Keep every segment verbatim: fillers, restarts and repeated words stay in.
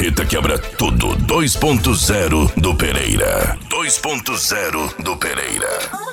Marreta quebra tudo. dois ponto zero do Pereira. dois ponto zero do Pereira.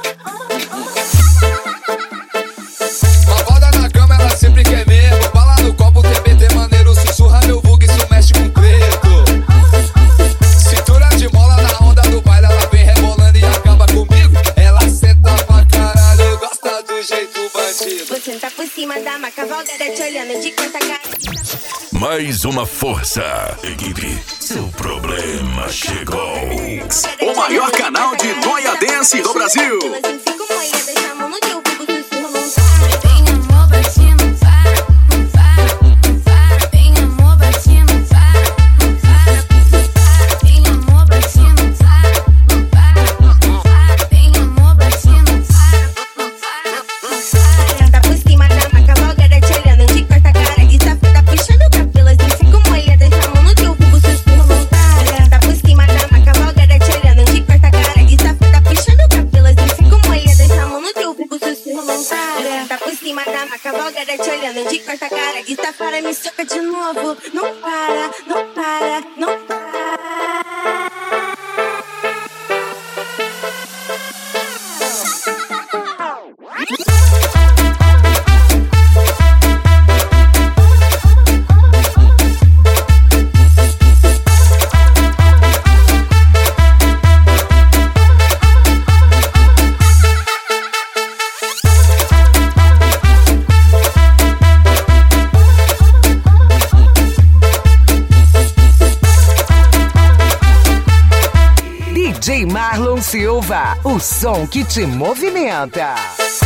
Lavada na cama, ela sempre quer mesmo. Bala no copo, T B T maneiro. Sussurra meu bug, isso mexe com preto. Cintura de mola na onda do baile, ela vem rebolando e acaba comigo. Ela senta pra caralho, gosta do jeito bandido. Vou sentar por cima da maca, Valgueira te olhando de costa cara. Mais uma força. Equipe, seu problema chegou. O maior canal de Noia Dance do Brasil. Valgueira te olhando de costa cara e safara me soca de novo. Não para, não para, não para. D J Marlon Silva, o som que te movimenta.